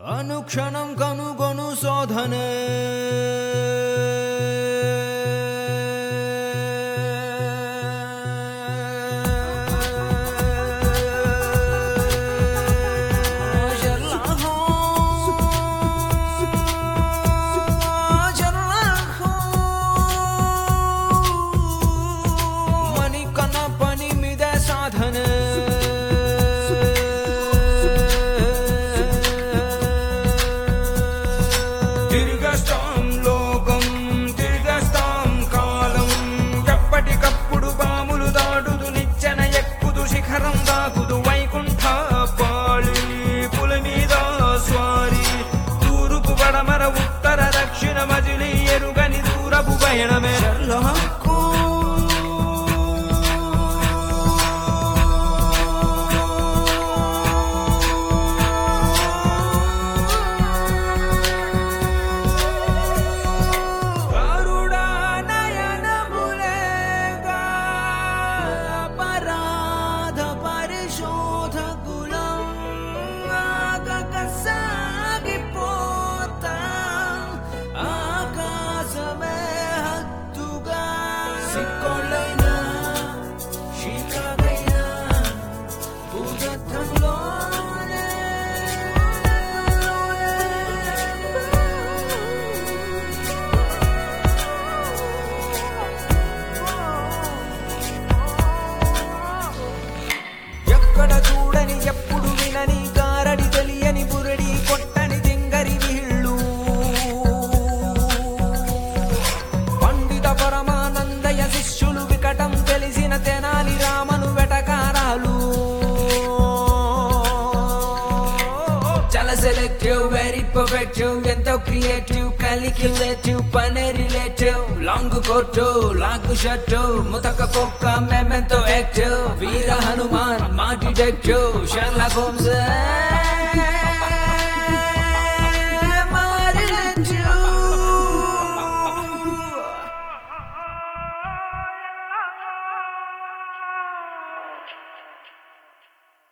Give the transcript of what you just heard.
అనుక్షణం కనుగొను శోధనే మని కన్న పని మీద సాధనే తిరగస్తాం లోకం తిరగస్తాం కాలం ఎప్పటికప్పుడు బాములు దాటుదు నిచ్చెన ఎక్కుదు శిఖరం దాకుదు వైకుంఠ పాళి పుల మీద స్వారీ తూరుపు పడమర ఉత్తర దక్షిణ మజిలి ఎరుగని దూరపు పయనమే షర్లాకు ఎక్కడ చూడని ఎప్పుడు వినని గారడి తెలియని బురడి కొట్టని దింగరి వీళ్ళు పండిత పరమానందయ శిష్యులు వికటం తెలిసిన తెనాలి రామను వెటకారాలు చాలా సెలెక్టివ్ వెరీ పర్ఫెక్టివ్ ఎంతో క్రియేటివ్ కాలిక్యులేటివ్ పనే relative long coat long shirt ముతక కుక్క మేమెంతో యాక్టివ్ వీర హనుమాన్ మా డిటెక్టివ్ షర్లాక్ హోమ్స్